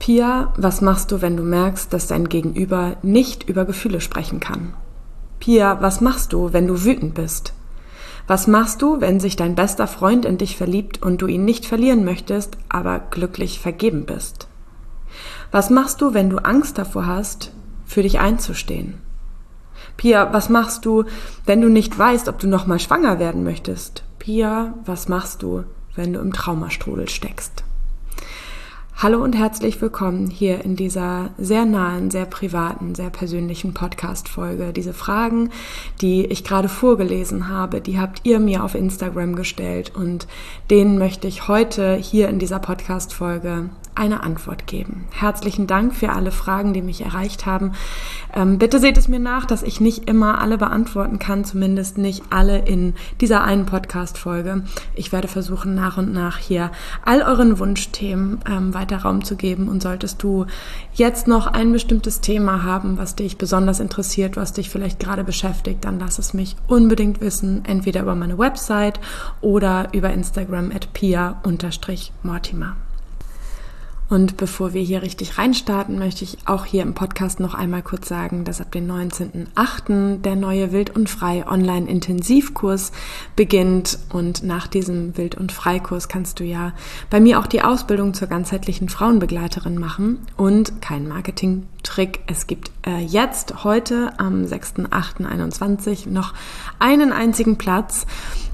Pia, was machst du, wenn du merkst, dass dein Gegenüber nicht über Gefühle sprechen kann? Pia, was machst du, wenn du wütend bist? Was machst du, wenn sich dein bester Freund in dich verliebt und du ihn nicht verlieren möchtest, aber glücklich vergeben bist? Was machst du, wenn du Angst davor hast, für dich einzustehen? Pia, was machst du, wenn du nicht weißt, ob du nochmal schwanger werden möchtest? Pia, was machst du, wenn du im Traumastrudel steckst? Hallo und herzlich willkommen hier in dieser sehr nahen, sehr privaten, sehr persönlichen Podcast-Folge. Diese Fragen, die ich gerade vorgelesen habe, die habt ihr mir auf Instagram gestellt und denen möchte ich heute hier in dieser Podcast-Folge eine Antwort geben. Herzlichen Dank für alle Fragen, die mich erreicht haben. Bitte seht es mir nach, dass ich nicht immer alle beantworten kann, zumindest nicht alle in dieser einen Podcast-Folge. Ich werde versuchen, nach und nach hier all euren Wunschthemen weiter Raum zu geben. Und solltest du jetzt noch ein bestimmtes Thema haben, was dich besonders interessiert, was dich vielleicht gerade beschäftigt, dann lass es mich unbedingt wissen, entweder über meine Website oder über Instagram @pia_mortimer. Und bevor wir hier richtig reinstarten, möchte ich auch hier im Podcast noch einmal kurz sagen, dass ab dem 19.08. der neue Wild und Frei Online-Intensivkurs beginnt. Und nach diesem Wild und Frei-Kurs kannst du ja bei mir auch die Ausbildung zur ganzheitlichen Frauenbegleiterin machen. Und kein Marketing-Trick, es gibt jetzt, heute am 6.08.21 noch einen einzigen Platz.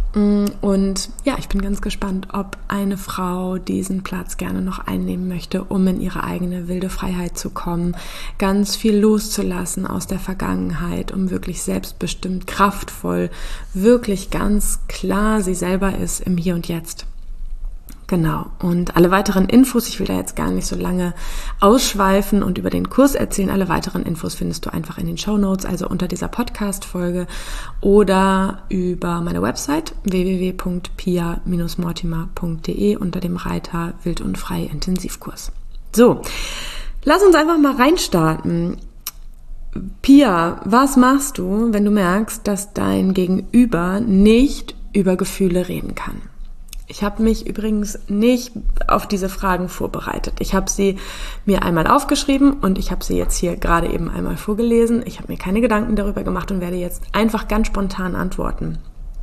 Und ja, ich bin ganz gespannt, ob eine Frau diesen Platz gerne noch einnehmen möchte, um in ihre eigene wilde Freiheit zu kommen, ganz viel loszulassen aus der Vergangenheit, um wirklich selbstbestimmt, kraftvoll, wirklich ganz klar sie selber ist im Hier und Jetzt. Genau, und alle weiteren Infos, ich will da jetzt gar nicht so lange ausschweifen und über den Kurs erzählen, alle weiteren Infos findest du einfach in den Shownotes, also unter dieser Podcast-Folge oder über meine Website www.pia-mortimer.de unter dem Reiter Wild und Frei Intensivkurs. So, lass uns einfach mal reinstarten. Pia, was machst du, wenn du merkst, dass dein Gegenüber nicht über Gefühle reden kann? Ich habe mich übrigens nicht auf diese Fragen vorbereitet. Ich habe sie mir einmal aufgeschrieben und ich habe sie jetzt hier gerade eben einmal vorgelesen. Ich habe mir keine Gedanken darüber gemacht und werde jetzt einfach ganz spontan antworten.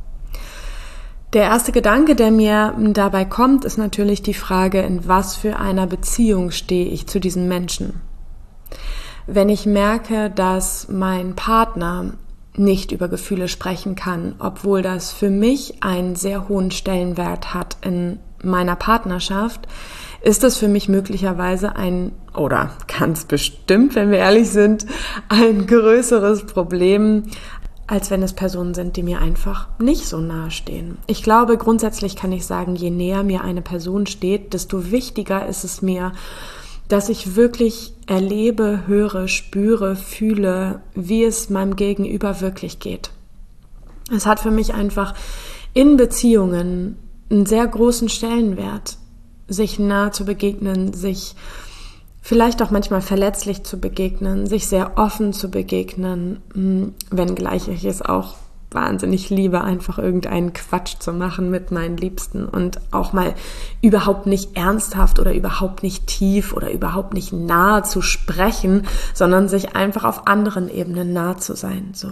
Der erste Gedanke, der mir dabei kommt, ist natürlich die Frage, in was für einer Beziehung stehe ich zu diesem Menschen? Wenn ich merke, dass mein Partner nicht über Gefühle sprechen kann, obwohl das für mich einen sehr hohen Stellenwert hat in meiner Partnerschaft, ist das für mich möglicherweise oder ganz bestimmt, wenn wir ehrlich sind, ein größeres Problem, als wenn es Personen sind, die mir einfach nicht so nahe stehen. Ich glaube, grundsätzlich kann ich sagen, je näher mir eine Person steht, desto wichtiger ist es mir, dass ich wirklich erlebe, höre, spüre, fühle, wie es meinem Gegenüber wirklich geht. Es hat für mich einfach in Beziehungen einen sehr großen Stellenwert, sich nah zu begegnen, sich vielleicht auch manchmal verletzlich zu begegnen, sich sehr offen zu begegnen, wenngleich ich es auch wahnsinnig liebe, einfach irgendeinen Quatsch zu machen mit meinen Liebsten und auch mal überhaupt nicht ernsthaft oder überhaupt nicht tief oder überhaupt nicht nah zu sprechen, sondern sich einfach auf anderen Ebenen nah zu sein. So.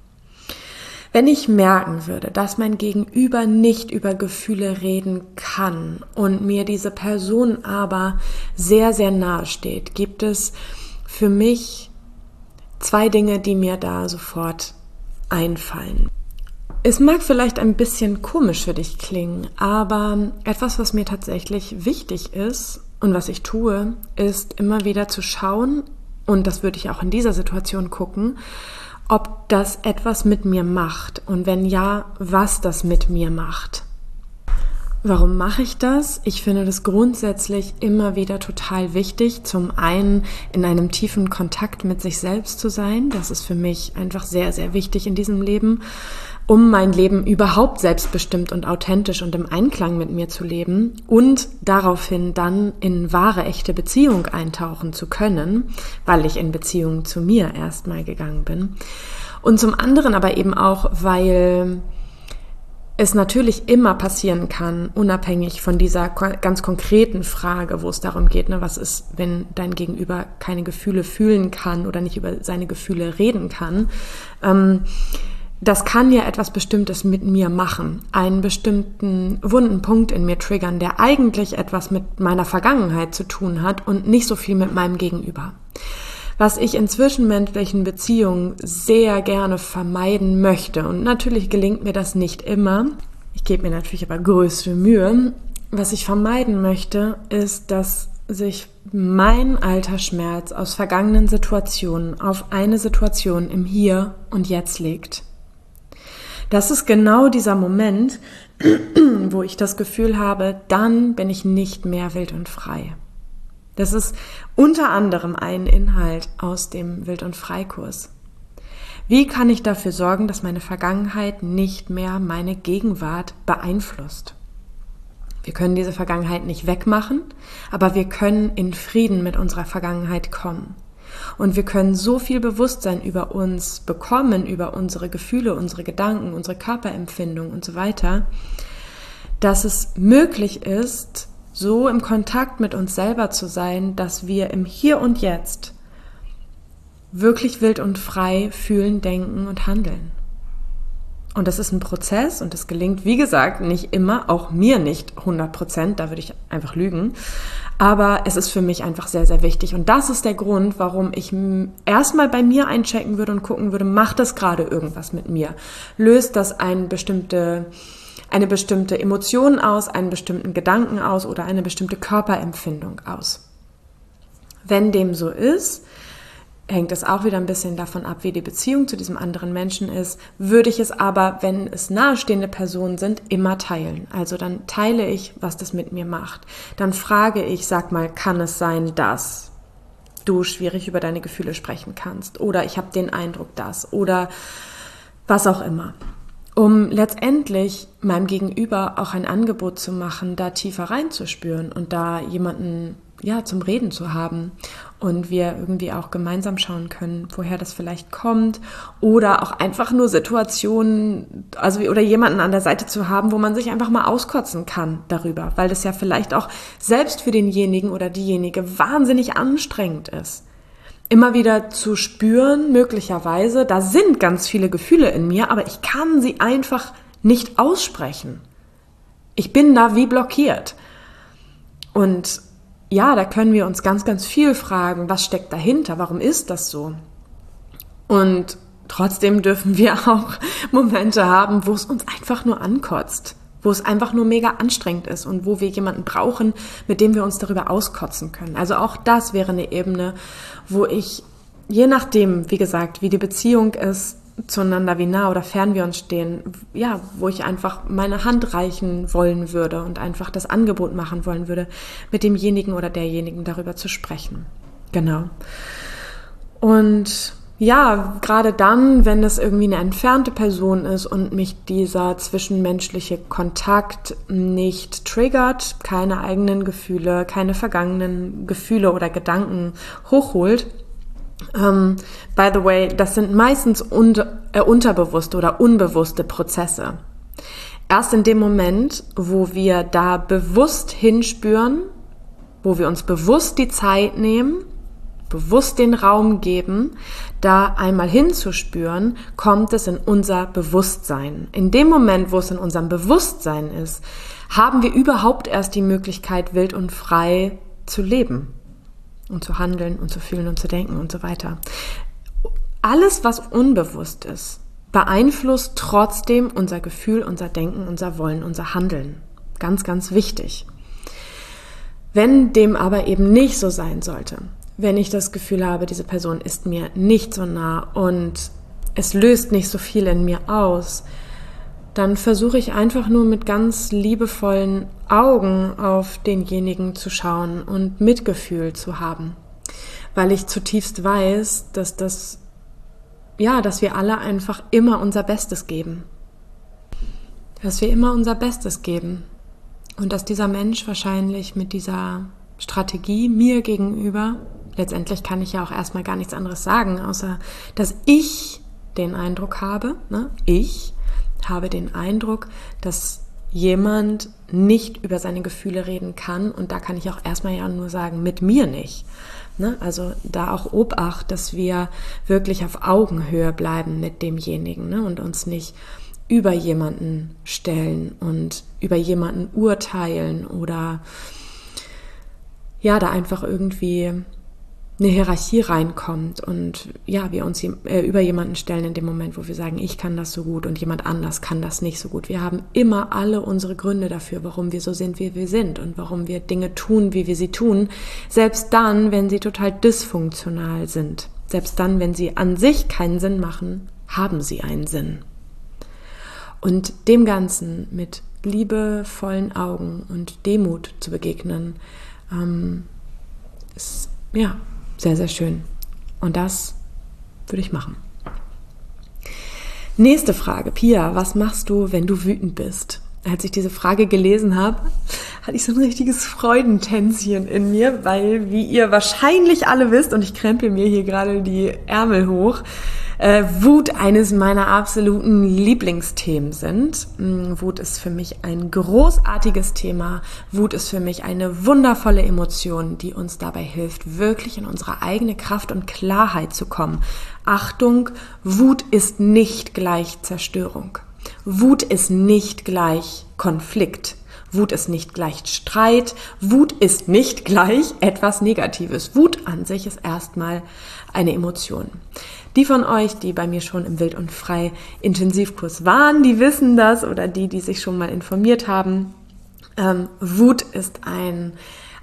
Wenn ich merken würde, dass mein Gegenüber nicht über Gefühle reden kann und mir diese Person aber sehr, sehr nahe steht, gibt es für mich zwei Dinge, die mir da sofort einfallen. Es mag vielleicht ein bisschen komisch für dich klingen, aber etwas, was mir tatsächlich wichtig ist und was ich tue, ist immer wieder zu schauen, und das würde ich auch in dieser Situation gucken, ob das etwas mit mir macht und wenn ja, was das mit mir macht. Warum mache ich das? Ich finde das grundsätzlich immer wieder total wichtig. Zum einen in einem tiefen Kontakt mit sich selbst zu sein. Das ist für mich einfach sehr, sehr wichtig in diesem Leben, um mein Leben überhaupt selbstbestimmt und authentisch und im Einklang mit mir zu leben und daraufhin dann in wahre, echte Beziehung eintauchen zu können, weil ich in Beziehung zu mir erstmal gegangen bin. Und zum anderen aber eben auch, weil es natürlich immer passieren kann, unabhängig von dieser ganz konkreten Frage, wo es darum geht, ne, was ist, wenn dein Gegenüber keine Gefühle fühlen kann oder nicht über seine Gefühle reden kann. Das kann ja etwas Bestimmtes mit mir machen, einen bestimmten wunden Punkt in mir triggern, der eigentlich etwas mit meiner Vergangenheit zu tun hat und nicht so viel mit meinem Gegenüber. Was ich in zwischenmenschlichen Beziehungen sehr gerne vermeiden möchte, und natürlich gelingt mir das nicht immer, ich gebe mir natürlich aber größte Mühe, was ich vermeiden möchte, ist, dass sich mein alter Schmerz aus vergangenen Situationen auf eine Situation im Hier und Jetzt legt. Das ist genau dieser Moment, wo ich das Gefühl habe, dann bin ich nicht mehr wild und frei. Das ist unter anderem ein Inhalt aus dem Wild- und Freikurs. Wie kann ich dafür sorgen, dass meine Vergangenheit nicht mehr meine Gegenwart beeinflusst? Wir können diese Vergangenheit nicht wegmachen, aber wir können in Frieden mit unserer Vergangenheit kommen. Und wir können so viel Bewusstsein über uns bekommen, über unsere Gefühle, unsere Gedanken, unsere Körperempfindung und so weiter, dass es möglich ist, so im Kontakt mit uns selber zu sein, dass wir im Hier und Jetzt wirklich wild und frei fühlen, denken und handeln. Und das ist ein Prozess und das gelingt, wie gesagt, nicht immer, auch mir nicht 100%, da würde ich einfach lügen. Aber es ist für mich einfach sehr, sehr wichtig. Und das ist der Grund, warum ich erstmal bei mir einchecken würde und gucken würde, macht das gerade irgendwas mit mir? Löst das eine bestimmte Emotion aus, einen bestimmten Gedanken aus oder eine bestimmte Körperempfindung aus. Wenn dem so ist, hängt es auch wieder ein bisschen davon ab, wie die Beziehung zu diesem anderen Menschen ist, würde ich es aber, wenn es nahestehende Personen sind, immer teilen. Also dann teile ich, was das mit mir macht. Dann frage ich, sag mal, kann es sein, dass du schwierig über deine Gefühle sprechen kannst? Oder ich habe den Eindruck, dass, oder was auch immer. Um letztendlich meinem Gegenüber auch ein Angebot zu machen, da tiefer reinzuspüren und da jemanden zum Reden zu haben und wir irgendwie auch gemeinsam schauen können, woher das vielleicht kommt oder auch einfach nur Situationen, oder jemanden an der Seite zu haben, wo man sich einfach mal auskotzen kann darüber, weil das ja vielleicht auch selbst für denjenigen oder diejenige wahnsinnig anstrengend ist. Immer wieder zu spüren, möglicherweise, da sind ganz viele Gefühle in mir, aber ich kann sie einfach nicht aussprechen. Ich bin da wie blockiert. Und ja, da können wir uns ganz, ganz viel fragen, was steckt dahinter, warum ist das so? Und trotzdem dürfen wir auch Momente haben, wo es uns einfach nur ankotzt, wo es einfach nur mega anstrengend ist und wo wir jemanden brauchen, mit dem wir uns darüber auskotzen können. Also auch das wäre eine Ebene, wo ich, je nachdem, wie gesagt, wie die Beziehung ist zueinander, wie nah oder fern wir uns stehen, wo ich einfach meine Hand reichen wollen würde und einfach das Angebot machen wollen würde, mit demjenigen oder derjenigen darüber zu sprechen. Genau. Und ja, gerade dann, wenn es irgendwie eine entfernte Person ist und mich dieser zwischenmenschliche Kontakt nicht triggert, keine eigenen Gefühle, keine vergangenen Gefühle oder Gedanken hochholt. By the way, das sind meistens unterbewusste oder unbewusste Prozesse. Erst in dem Moment, wo wir da bewusst hinspüren, wo wir uns bewusst die Zeit nehmen, bewusst den Raum geben, da einmal hinzuspüren, kommt es in unser Bewusstsein. In dem Moment, wo es in unserem Bewusstsein ist, haben wir überhaupt erst die Möglichkeit, wild und frei zu leben und zu handeln und zu fühlen und zu denken und so weiter. Alles, was unbewusst ist, beeinflusst trotzdem unser Gefühl, unser Denken, unser Wollen, unser Handeln. Ganz, ganz wichtig. Wenn dem aber eben nicht so sein sollte, wenn ich das Gefühl habe, diese Person ist mir nicht so nah und es löst nicht so viel in mir aus, dann versuche ich einfach nur mit ganz liebevollen Augen auf denjenigen zu schauen und Mitgefühl zu haben, weil ich zutiefst weiß, dass wir alle einfach immer unser Bestes geben. Dass wir immer unser Bestes geben und dass dieser Mensch wahrscheinlich mit dieser Strategie mir gegenüber, letztendlich kann ich ja auch erstmal gar nichts anderes sagen, außer dass ich den Eindruck habe, habe den Eindruck, dass jemand nicht über seine Gefühle reden kann, und da kann ich auch erstmal ja nur sagen, mit mir nicht. Ne? Also da auch Obacht, dass wir wirklich auf Augenhöhe bleiben mit demjenigen, ne? Und uns nicht über jemanden stellen und über jemanden urteilen oder ja, da einfach irgendwie eine Hierarchie reinkommt und ja, wir uns über jemanden stellen in dem Moment, wo wir sagen, ich kann das so gut und jemand anders kann das nicht so gut. Wir haben immer alle unsere Gründe dafür, warum wir so sind, wie wir sind und warum wir Dinge tun, wie wir sie tun, selbst dann, wenn sie total dysfunktional sind. Selbst dann, wenn sie an sich keinen Sinn machen, haben sie einen Sinn. Und dem Ganzen mit liebevollen Augen und Demut zu begegnen, ist ja sehr, sehr schön. Und das würde ich machen. Nächste Frage. Pia, was machst du, wenn du wütend bist? Als ich diese Frage gelesen habe, hatte ich so ein richtiges Freudentänzchen in mir, weil, wie ihr wahrscheinlich alle wisst, und ich krempel mir hier gerade die Ärmel hoch, Wut eines meiner absoluten Lieblingsthemen sind. Wut ist für mich ein großartiges Thema. Wut ist für mich eine wundervolle Emotion, die uns dabei hilft, wirklich in unsere eigene Kraft und Klarheit zu kommen. Achtung, Wut ist nicht gleich Zerstörung. Wut ist nicht gleich Konflikt. Wut ist nicht gleich Streit. Wut ist nicht gleich etwas Negatives. Wut an sich ist erstmal eine Emotion. Die von euch, die bei mir schon im Wild und Frei Intensivkurs waren, die wissen das, oder die sich schon mal informiert haben. Wut ist ein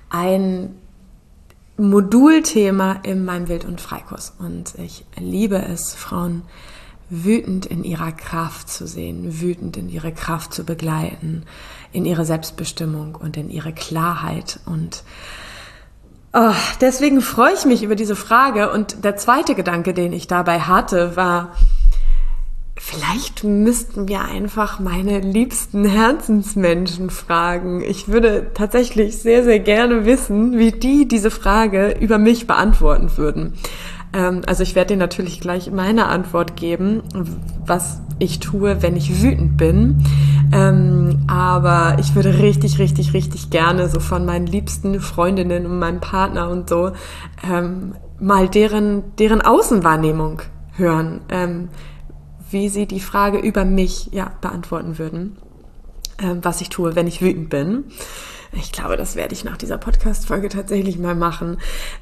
Modulthema in meinem Wild- und Freikurs. Und ich liebe es, Frauen wütend in ihrer Kraft zu sehen, wütend in ihre Kraft zu begleiten, in ihre Selbstbestimmung und in ihre Klarheit. Und deswegen freue ich mich über diese Frage. Und der zweite Gedanke, den ich dabei hatte, war, vielleicht müssten wir einfach meine liebsten Herzensmenschen fragen. Ich würde tatsächlich sehr, sehr gerne wissen, wie die diese Frage über mich beantworten würden. Also ich werde dir natürlich gleich meine Antwort geben, was ich tue, wenn ich wütend bin. Aber ich würde richtig, richtig, richtig gerne so von meinen liebsten Freundinnen und meinem Partner und so mal deren Außenwahrnehmung hören, wie sie die Frage über mich beantworten würden, was ich tue, wenn ich wütend bin. Ich glaube, das werde ich nach dieser Podcast-Folge tatsächlich mal machen.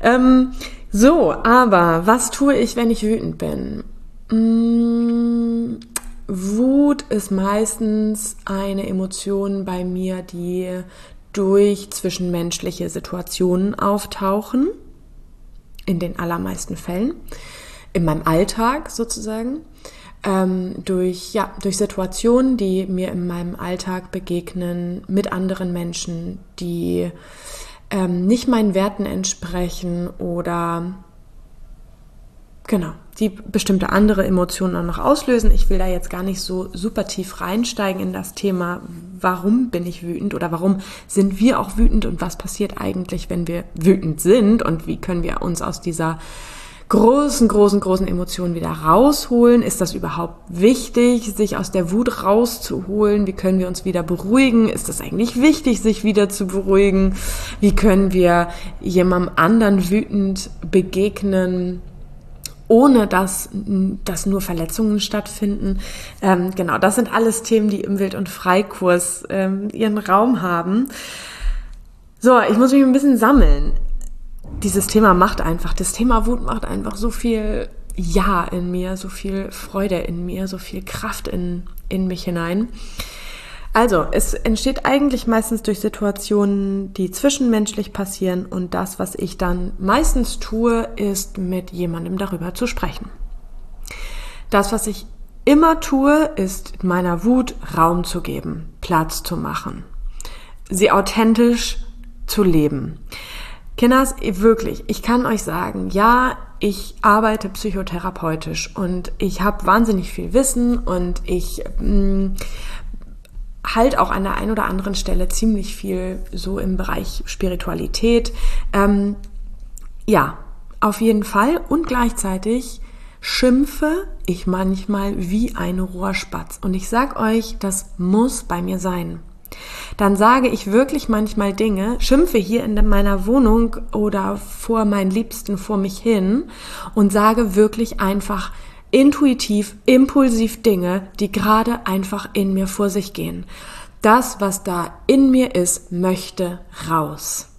Aber was tue ich, wenn ich wütend bin? Wut ist meistens eine Emotion bei mir, die durch zwischenmenschliche Situationen auftauchen, in den allermeisten Fällen, in meinem Alltag sozusagen. Durch Situationen, die mir in meinem Alltag begegnen, mit anderen Menschen, die nicht meinen Werten entsprechen oder die bestimmte andere Emotionen auch noch auslösen. Ich will da jetzt gar nicht so super tief reinsteigen in das Thema, warum bin ich wütend oder warum sind wir auch wütend und was passiert eigentlich, wenn wir wütend sind und wie können wir uns aus dieser großen Emotionen wieder rausholen. Ist das überhaupt wichtig, sich aus der Wut rauszuholen? Wie können wir uns wieder beruhigen? Ist das eigentlich wichtig, sich wieder zu beruhigen? Wie können wir jemandem anderen wütend begegnen, ohne dass nur Verletzungen stattfinden? Das sind alles Themen, die im Wild- und Freikurs ihren Raum haben. So, ich muss mich ein bisschen sammeln. Das Thema Wut macht einfach so viel Ja in mir, so viel Freude in mir, so viel Kraft in mich hinein. Also, es entsteht eigentlich meistens durch Situationen, die zwischenmenschlich passieren, und das, was ich dann meistens tue, ist, mit jemandem darüber zu sprechen. Das, was ich immer tue, ist, meiner Wut Raum zu geben, Platz zu machen, sie authentisch zu leben. Kinders, wirklich, ich kann euch sagen, ja, ich arbeite psychotherapeutisch und ich habe wahnsinnig viel Wissen und ich halt auch an der einen oder anderen Stelle ziemlich viel so im Bereich Spiritualität. Auf jeden Fall. Und gleichzeitig schimpfe ich manchmal wie ein Rohrspatz. Und ich sag euch, das muss bei mir sein. Dann sage ich wirklich manchmal Dinge, schimpfe hier in meiner Wohnung oder vor meinen Liebsten vor mich hin und sage wirklich einfach intuitiv, impulsiv Dinge, die gerade einfach in mir vor sich gehen. Das, was da in mir ist, möchte raus.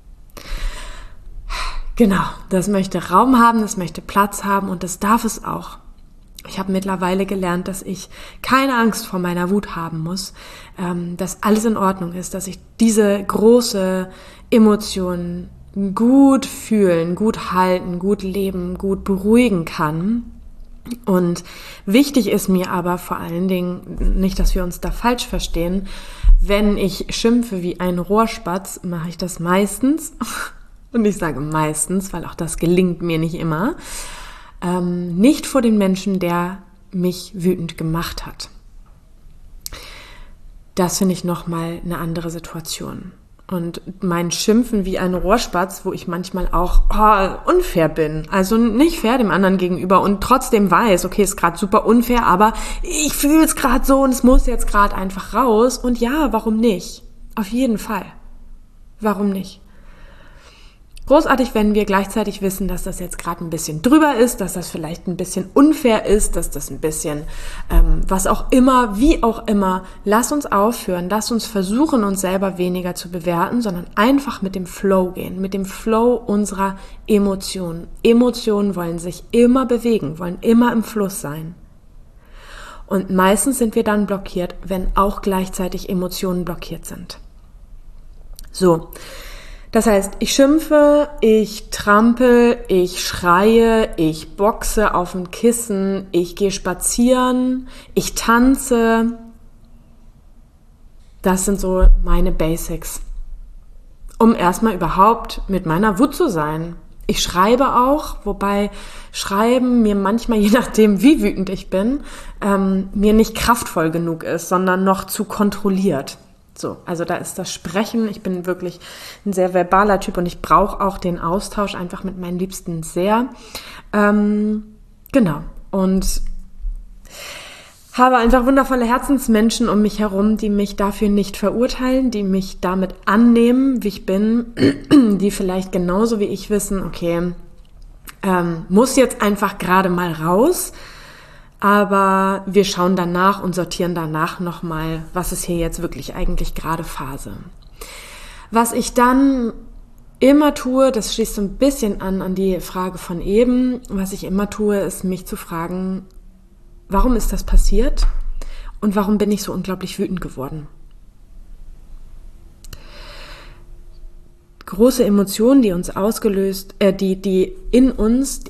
Genau, das möchte Raum haben, das möchte Platz haben und das darf es auch. Ich habe mittlerweile gelernt, dass ich keine Angst vor meiner Wut haben muss, dass alles in Ordnung ist, dass ich diese große Emotion gut fühlen, gut halten, gut leben, gut beruhigen kann. Und wichtig ist mir aber vor allen Dingen, nicht, dass wir uns da falsch verstehen, wenn ich schimpfe wie ein Rohrspatz, mache ich das meistens, und ich sage meistens, weil auch das gelingt mir nicht immer, nicht vor den Menschen, der mich wütend gemacht hat. Das finde ich nochmal eine andere Situation. Und mein Schimpfen wie ein Rohrspatz, wo ich manchmal auch unfair bin, also nicht fair dem anderen gegenüber und trotzdem weiß, okay, ist gerade super unfair, aber ich fühle es gerade so und es muss jetzt gerade einfach raus. Und ja, warum nicht? Auf jeden Fall. Warum nicht? Großartig, wenn wir gleichzeitig wissen, dass das jetzt gerade ein bisschen drüber ist, dass das vielleicht ein bisschen unfair ist, dass das ein bisschen was auch immer, wie auch immer. Lass uns aufhören, lass uns versuchen, uns selber weniger zu bewerten, sondern einfach mit dem Flow gehen, mit dem Flow unserer Emotionen. Emotionen wollen sich immer bewegen, wollen immer im Fluss sein. Und meistens sind wir dann blockiert, wenn auch gleichzeitig Emotionen blockiert sind. So. Das heißt, ich schimpfe, ich trampel, ich schreie, ich boxe auf dem Kissen, ich gehe spazieren, ich tanze. Das sind so meine Basics, um erstmal überhaupt mit meiner Wut zu sein. Ich schreibe auch, wobei Schreiben mir manchmal, je nachdem wie wütend ich bin, mir nicht kraftvoll genug ist, sondern noch zu kontrolliert. So, also da ist das Sprechen, ich bin wirklich ein sehr verbaler Typ und ich brauche auch den Austausch einfach mit meinen Liebsten sehr. Genau, und habe einfach wundervolle Herzensmenschen um mich herum, die mich dafür nicht verurteilen, die mich damit annehmen, wie ich bin, die vielleicht genauso wie ich wissen, okay, muss jetzt einfach gerade mal raus. Aber wir schauen danach und sortieren danach nochmal, was ist hier jetzt wirklich eigentlich gerade Phase. Was ich dann immer tue, das schließt so ein bisschen an die Frage von eben, was ich immer tue, ist mich zu fragen, warum ist das passiert und warum bin ich so unglaublich wütend geworden? Große Emotionen, die uns ausgelöst, die in uns,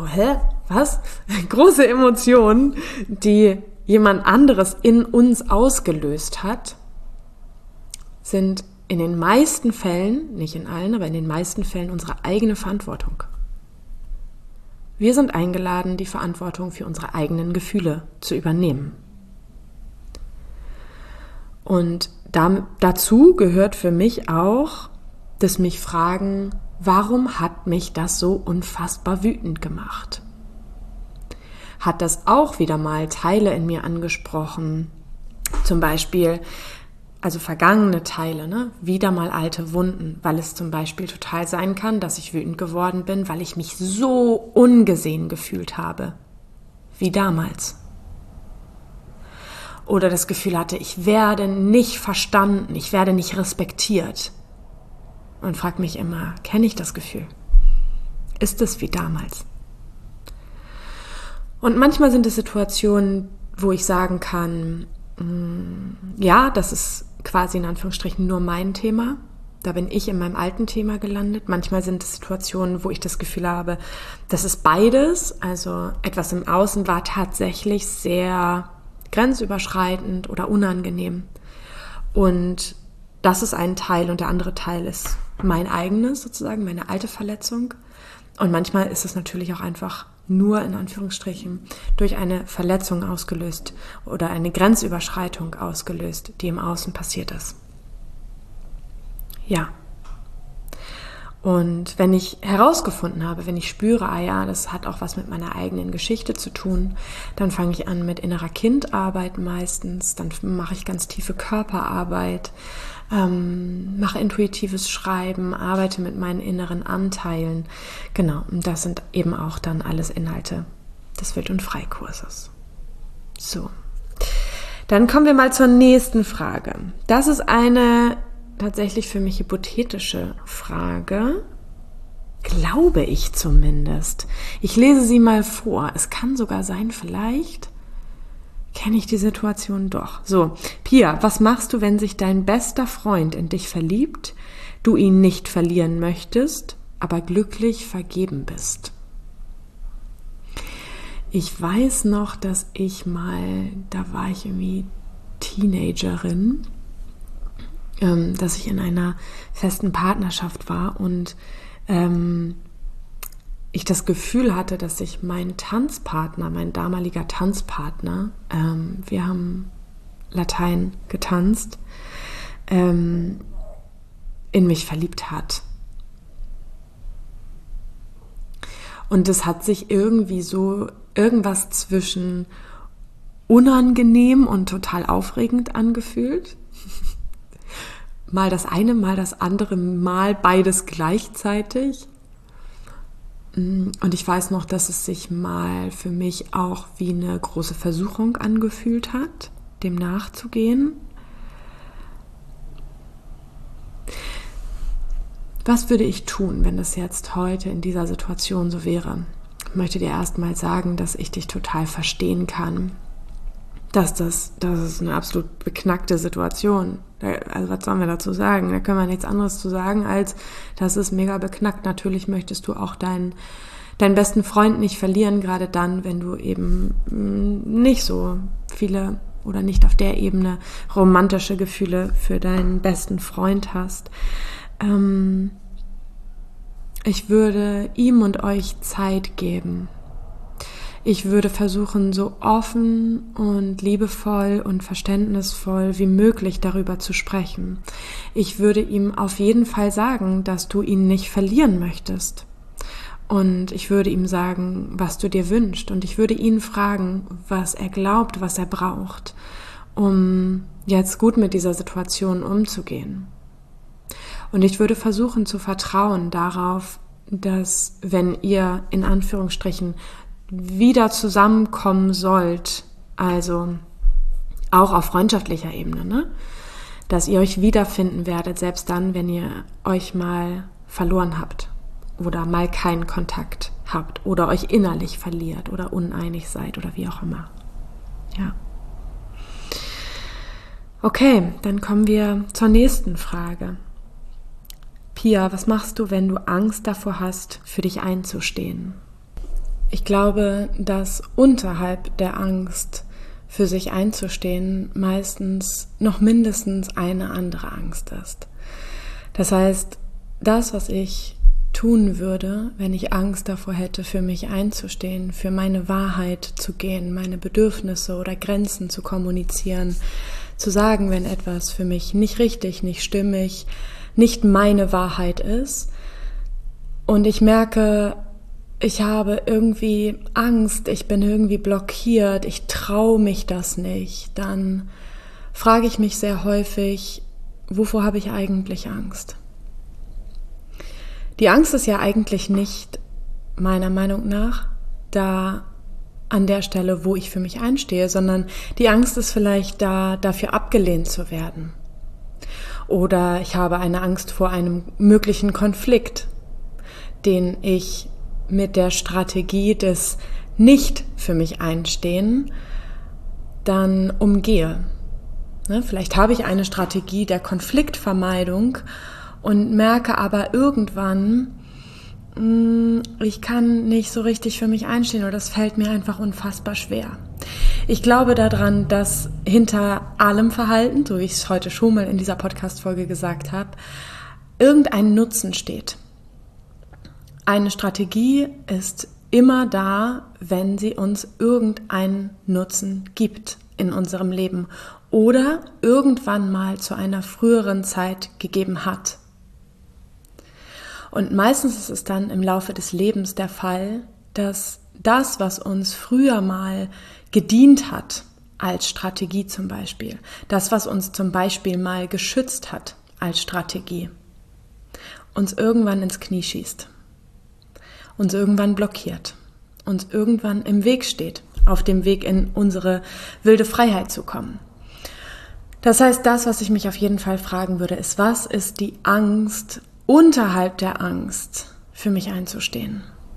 große Emotionen, die jemand anderes in uns ausgelöst hat, sind in den meisten Fällen, nicht in allen, aber in den meisten Fällen unsere eigene Verantwortung. Wir sind eingeladen, die Verantwortung für unsere eigenen Gefühle zu übernehmen. Und dazu gehört für mich auch, dass mich fragen, warum hat mich das so unfassbar wütend gemacht? Hat das auch wieder mal Teile in mir angesprochen? Zum Beispiel, also vergangene Teile, wieder mal alte Wunden, weil es zum Beispiel total sein kann, dass ich wütend geworden bin, weil ich mich so ungesehen gefühlt habe, wie damals. Oder das Gefühl hatte, ich werde nicht verstanden, ich werde nicht respektiert. Und frage mich immer, kenne ich das Gefühl? Ist es wie damals? Und manchmal sind es Situationen, wo ich sagen kann, ja, das ist quasi in Anführungsstrichen nur mein Thema. Da bin ich in meinem alten Thema gelandet. Manchmal sind es Situationen, wo ich das Gefühl habe, das ist beides. Also etwas im Außen war tatsächlich sehr grenzüberschreitend oder unangenehm. Und das ist ein Teil und der andere Teil ist mein eigenes sozusagen, meine alte Verletzung. Und manchmal ist es natürlich auch einfach nur in Anführungsstrichen durch eine Verletzung ausgelöst oder eine Grenzüberschreitung ausgelöst, die im Außen passiert ist. Ja. Und wenn ich herausgefunden habe, wenn ich spüre, das hat auch was mit meiner eigenen Geschichte zu tun, dann fange ich an mit innerer Kindarbeit meistens, dann mache ich ganz tiefe Körperarbeit, mache intuitives Schreiben, arbeite mit meinen inneren Anteilen. Genau, und das sind eben auch dann alles Inhalte des Wild- und Freikurses. So, dann kommen wir mal zur nächsten Frage. Das ist eine tatsächlich für mich hypothetische Frage, glaube ich zumindest. Ich lese sie mal vor. Es kann sogar sein, vielleicht kenne ich die Situation doch. So, Pia, was machst du, wenn sich dein bester Freund in dich verliebt, du ihn nicht verlieren möchtest, aber glücklich vergeben bist? Ich weiß noch, dass da war ich irgendwie Teenagerin, dass ich in einer festen Partnerschaft war und ich das Gefühl hatte, dass sich mein damaliger Tanzpartner, wir haben Latein getanzt, in mich verliebt hat. Und es hat sich irgendwie so irgendwas zwischen unangenehm und total aufregend angefühlt. Mal das eine, mal das andere, mal beides gleichzeitig. Und ich weiß noch, dass es sich mal für mich auch wie eine große Versuchung angefühlt hat, dem nachzugehen. Was würde ich tun, wenn es jetzt heute in dieser Situation so wäre? Ich möchte dir erstmal sagen, dass ich dich total verstehen kann. Das ist eine absolut beknackte Situation. Also was sollen wir dazu sagen? Da können wir nichts anderes zu sagen, als das ist mega beknackt. Natürlich möchtest du auch deinen besten Freund nicht verlieren, gerade dann, wenn du eben nicht so viele oder nicht auf der Ebene romantische Gefühle für deinen besten Freund hast. Ich würde ihm und euch Zeit geben. Ich würde versuchen, so offen und liebevoll und verständnisvoll wie möglich darüber zu sprechen. Ich würde ihm auf jeden Fall sagen, dass du ihn nicht verlieren möchtest. Und ich würde ihm sagen, was du dir wünschst. Und ich würde ihn fragen, was er glaubt, was er braucht, um jetzt gut mit dieser Situation umzugehen. Und ich würde versuchen zu vertrauen darauf, dass wenn ihr in Anführungsstrichen wieder zusammenkommen sollt, also auch auf freundschaftlicher Ebene, ne? Dass ihr euch wiederfinden werdet, selbst dann, wenn ihr euch mal verloren habt oder mal keinen Kontakt habt oder euch innerlich verliert oder uneinig seid oder wie auch immer. Ja. Okay, dann kommen wir zur nächsten Frage. Pia, was machst du, wenn du Angst davor hast, für dich einzustehen? Ich glaube, dass unterhalb der Angst, für sich einzustehen, meistens noch mindestens eine andere Angst ist. Das heißt, das, was ich tun würde, wenn ich Angst davor hätte, für mich einzustehen, für meine Wahrheit zu gehen, meine Bedürfnisse oder Grenzen zu kommunizieren, zu sagen, wenn etwas für mich nicht richtig, nicht stimmig, nicht meine Wahrheit ist und ich merke, ich habe irgendwie Angst, ich bin irgendwie blockiert, ich traue mich das nicht, dann frage ich mich sehr häufig, wovor habe ich eigentlich Angst? Die Angst ist ja eigentlich nicht, meiner Meinung nach, da an der Stelle, wo ich für mich einstehe, sondern die Angst ist vielleicht da, dafür abgelehnt zu werden. Oder ich habe eine Angst vor einem möglichen Konflikt, den ich mit der Strategie des nicht für mich einstehen dann umgehe. Vielleicht habe ich eine Strategie der Konfliktvermeidung und merke aber irgendwann, ich kann nicht so richtig für mich einstehen oder das fällt mir einfach unfassbar schwer. Ich glaube daran, dass hinter allem Verhalten, so wie ich es heute schon mal in dieser Podcast-Folge gesagt habe, irgendein Nutzen steht. Eine Strategie ist immer da, wenn sie uns irgendeinen Nutzen gibt in unserem Leben oder irgendwann mal zu einer früheren Zeit gegeben hat. Und meistens ist es dann im Laufe des Lebens der Fall, dass das, was uns früher mal gedient hat, als Strategie zum Beispiel, das, was uns zum Beispiel mal geschützt hat als Strategie, uns irgendwann ins Knie schießt, uns irgendwann blockiert, uns irgendwann im Weg steht, auf dem Weg in unsere wilde Freiheit zu kommen. Das heißt, das, was ich mich auf jeden Fall fragen würde, ist, was ist die Angst unterhalb der Angst für mich einzustehen?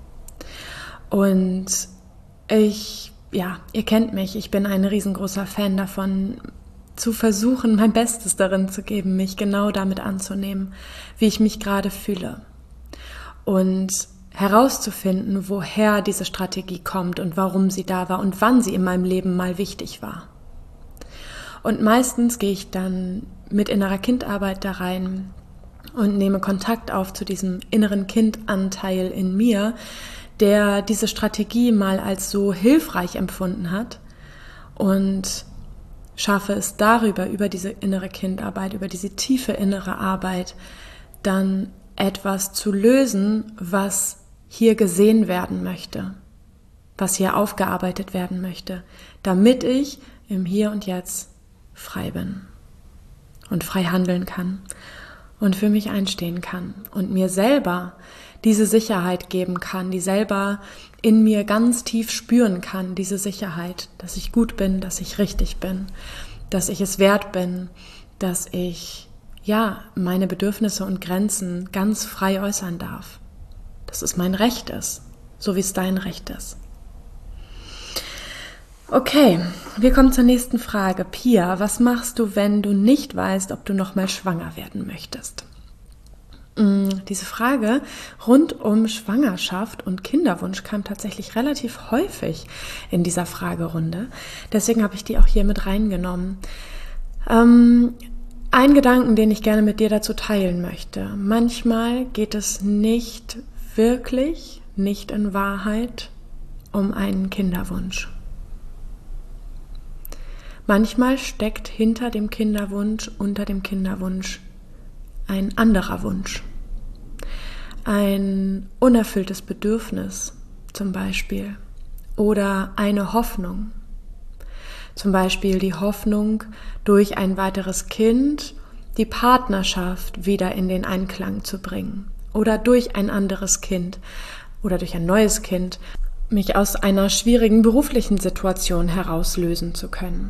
Und ihr kennt mich, ich bin ein riesengroßer Fan davon, zu versuchen, mein Bestes darin zu geben, mich genau damit anzunehmen, wie ich mich gerade fühle. Und herauszufinden, woher diese Strategie kommt und warum sie da war und wann sie in meinem Leben mal wichtig war. Und meistens gehe ich dann mit innerer Kindarbeit da rein und nehme Kontakt auf zu diesem inneren Kindanteil in mir, der diese Strategie mal als so hilfreich empfunden hat, und schaffe es darüber, über diese innere Kindarbeit, über diese tiefe innere Arbeit, dann etwas zu lösen, was hier gesehen werden möchte, was hier aufgearbeitet werden möchte, damit ich im Hier und Jetzt frei bin und frei handeln kann und für mich einstehen kann und mir selber diese Sicherheit geben kann, die selber in mir ganz tief spüren kann, diese Sicherheit, dass ich gut bin, dass ich richtig bin, dass ich es wert bin, dass ich meine Bedürfnisse und Grenzen ganz frei äußern darf, dass es mein Recht ist, so wie es dein Recht ist. Okay, wir kommen zur nächsten Frage. Pia, was machst du, wenn du nicht weißt, ob du nochmal schwanger werden möchtest? Diese Frage rund um Schwangerschaft und Kinderwunsch kam tatsächlich relativ häufig in dieser Fragerunde. Deswegen habe ich die auch hier mit reingenommen. Ein Gedanken, den ich gerne mit dir dazu teilen möchte. Manchmal geht es nicht wirklich, nicht in Wahrheit um einen Kinderwunsch. Manchmal steckt hinter dem Kinderwunsch, unter dem Kinderwunsch ein anderer Wunsch. Ein unerfülltes Bedürfnis zum Beispiel oder eine Hoffnung. Zum Beispiel die Hoffnung, durch ein weiteres Kind die Partnerschaft wieder in den Einklang zu bringen oder durch ein anderes Kind oder durch ein neues Kind mich aus einer schwierigen beruflichen Situation herauslösen zu können.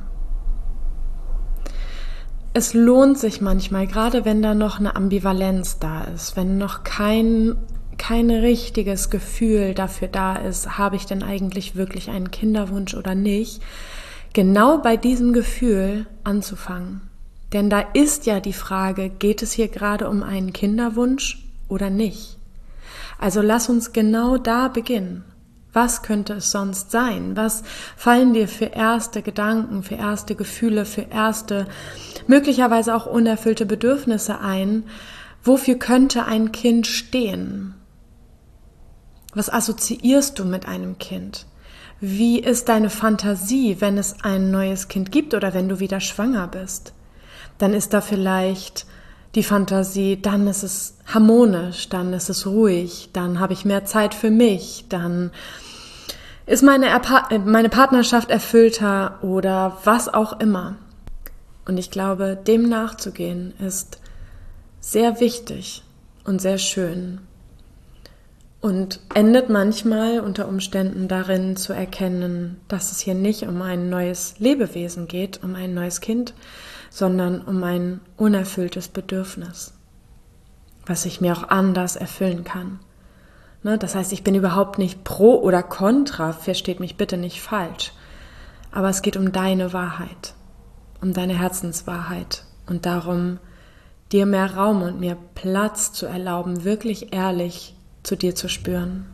Es lohnt sich manchmal, gerade wenn da noch eine Ambivalenz da ist, wenn noch kein richtiges Gefühl dafür da ist, habe ich denn eigentlich wirklich einen Kinderwunsch oder nicht, genau bei diesem Gefühl anzufangen. Denn da ist ja die Frage, geht es hier gerade um einen Kinderwunsch oder nicht? Also lass uns genau da beginnen. Was könnte es sonst sein? Was fallen dir für erste Gedanken, für erste Gefühle, für erste, möglicherweise auch unerfüllte Bedürfnisse ein? Wofür könnte ein Kind stehen? Was assoziierst du mit einem Kind? Wie ist deine Fantasie, wenn es ein neues Kind gibt oder wenn du wieder schwanger bist? Dann ist da vielleicht die Fantasie, dann ist es harmonisch, dann ist es ruhig, dann habe ich mehr Zeit für mich, dann ist meine Partnerschaft erfüllter oder was auch immer. Und ich glaube, dem nachzugehen ist sehr wichtig und sehr schön und endet manchmal unter Umständen darin zu erkennen, dass es hier nicht um ein neues Lebewesen geht, um ein neues Kind, sondern um ein unerfülltes Bedürfnis, was ich mir auch anders erfüllen kann. Das heißt, ich bin überhaupt nicht pro oder contra, versteht mich bitte nicht falsch, aber es geht um deine Wahrheit, um deine Herzenswahrheit und darum, dir mehr Raum und mehr Platz zu erlauben, wirklich ehrlich zu dir zu spüren.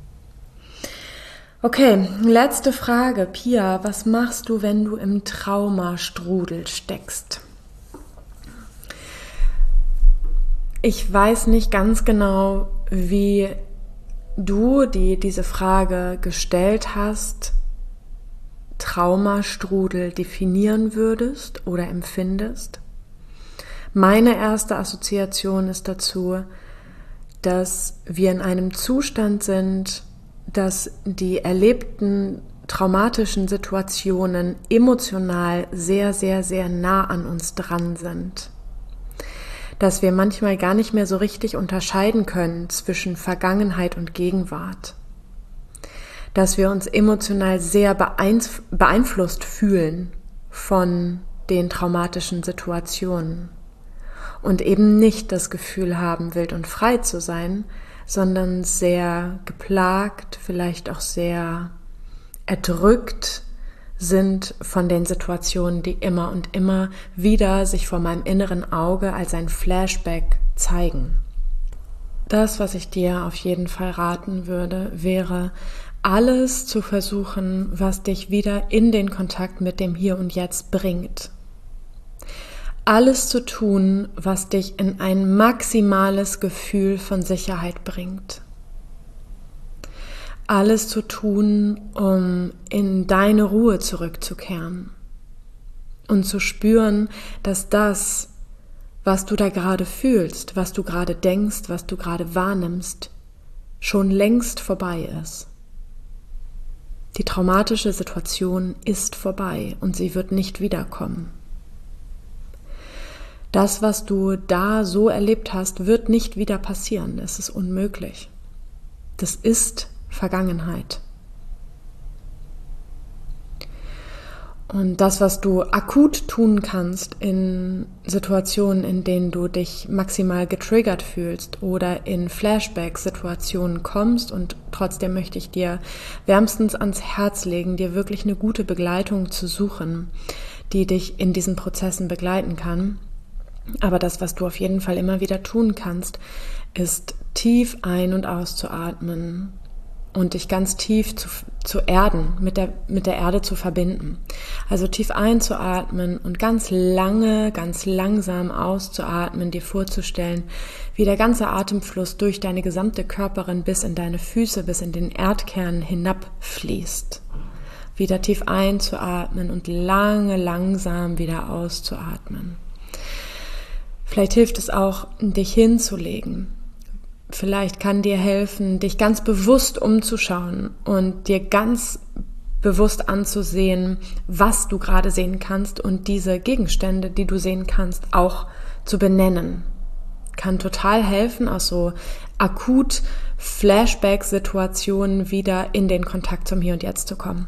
Okay, letzte Frage. Pia, was machst du, wenn du im Traumastrudel steckst? Ich weiß nicht ganz genau, wie du, die diese Frage gestellt hast, Traumastrudel definieren würdest oder empfindest. Meine erste Assoziation ist dazu, dass wir in einem Zustand sind, dass die erlebten traumatischen Situationen emotional sehr, sehr, sehr nah an uns dran sind. Dass wir manchmal gar nicht mehr so richtig unterscheiden können zwischen Vergangenheit und Gegenwart. Dass wir uns emotional sehr beeinflusst fühlen von den traumatischen Situationen und eben nicht das Gefühl haben, wild und frei zu sein, sondern sehr geplagt, vielleicht auch sehr erdrückt sind von den Situationen, die immer und immer wieder sich vor meinem inneren Auge als ein Flashback zeigen. Das, was ich dir auf jeden Fall raten würde, wäre, alles zu versuchen, was dich wieder in den Kontakt mit dem Hier und Jetzt bringt. Alles zu tun, was dich in ein maximales Gefühl von Sicherheit bringt. Alles zu tun, um in deine Ruhe zurückzukehren und zu spüren, dass das, was du da gerade fühlst, was du gerade denkst, was du gerade wahrnimmst, schon längst vorbei ist. Die traumatische Situation ist vorbei und sie wird nicht wiederkommen. Das, was du da so erlebt hast, wird nicht wieder passieren. Es ist unmöglich. Das ist Vergangenheit. Und das, was du akut tun kannst in Situationen, in denen du dich maximal getriggert fühlst oder in Flashback-Situationen kommst, und trotzdem möchte ich dir wärmstens ans Herz legen, dir wirklich eine gute Begleitung zu suchen, die dich in diesen Prozessen begleiten kann. Aber das, was du auf jeden Fall immer wieder tun kannst, ist tief ein- und auszuatmen und dich ganz tief zu erden, mit der Erde zu verbinden. Also tief einzuatmen und ganz lange, ganz langsam auszuatmen, dir vorzustellen, wie der ganze Atemfluss durch deine gesamte Körperin bis in deine Füße, bis in den Erdkern hinabfließt. Wieder tief einzuatmen und lange, langsam wieder auszuatmen. Vielleicht hilft es auch, dich hinzulegen. Vielleicht kann dir helfen, dich ganz bewusst umzuschauen und dir ganz bewusst anzusehen, was du gerade sehen kannst und diese Gegenstände, die du sehen kannst, auch zu benennen. Kann total helfen, aus so akut Flashback-Situationen wieder in den Kontakt zum Hier und Jetzt zu kommen.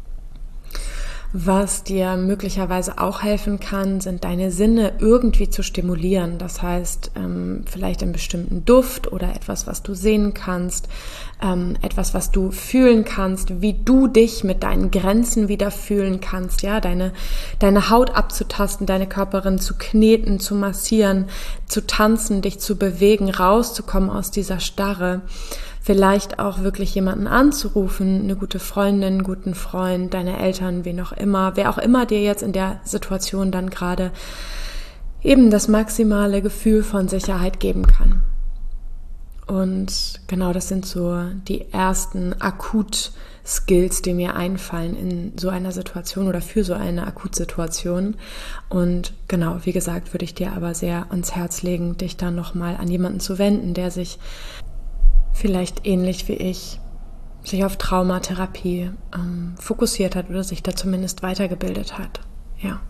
Was dir möglicherweise auch helfen kann, sind deine Sinne irgendwie zu stimulieren. Das heißt, vielleicht einen bestimmten Duft oder etwas, was du sehen kannst, etwas, was du fühlen kannst, wie du dich mit deinen Grenzen wieder fühlen kannst, ja, deine Haut abzutasten, deine Körperin zu kneten, zu massieren, zu tanzen, dich zu bewegen, rauszukommen aus dieser Starre. Vielleicht auch wirklich jemanden anzurufen, eine gute Freundin, einen guten Freund, deine Eltern, wer auch immer dir jetzt in der Situation dann gerade eben das maximale Gefühl von Sicherheit geben kann. Und genau, das sind so die ersten Akut-Skills, die mir einfallen in so einer Situation oder für so eine Akutsituation. Und genau, wie gesagt, würde ich dir aber sehr ans Herz legen, dich dann nochmal an jemanden zu wenden, der sich vielleicht ähnlich wie ich sich auf Traumatherapie fokussiert hat oder sich da zumindest weitergebildet hat. Ja.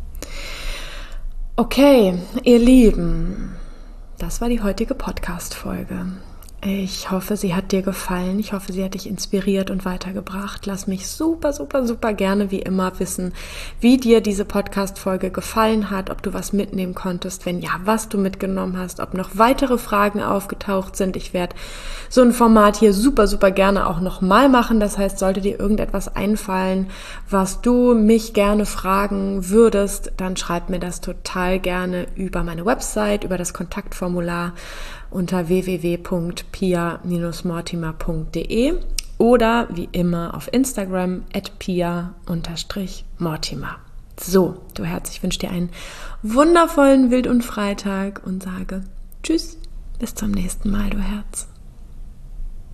Okay, ihr Lieben, das war die heutige Podcast-Folge. Ich hoffe, sie hat dir gefallen. Ich hoffe, sie hat dich inspiriert und weitergebracht. Lass mich super, super, super gerne wie immer wissen, wie dir diese Podcast-Folge gefallen hat, ob du was mitnehmen konntest, wenn ja, was du mitgenommen hast, ob noch weitere Fragen aufgetaucht sind. Ich werde so ein Format hier super, super gerne auch nochmal machen. Das heißt, sollte dir irgendetwas einfallen, was du mich gerne fragen würdest, dann schreib mir das total gerne über meine Website, über das Kontaktformular unter www.pia-mortimer.de oder wie immer auf Instagram @pia_mortimer. So, du Herz, ich wünsche dir einen wundervollen Wild- und Freitag und sage Tschüss, bis zum nächsten Mal, du Herz.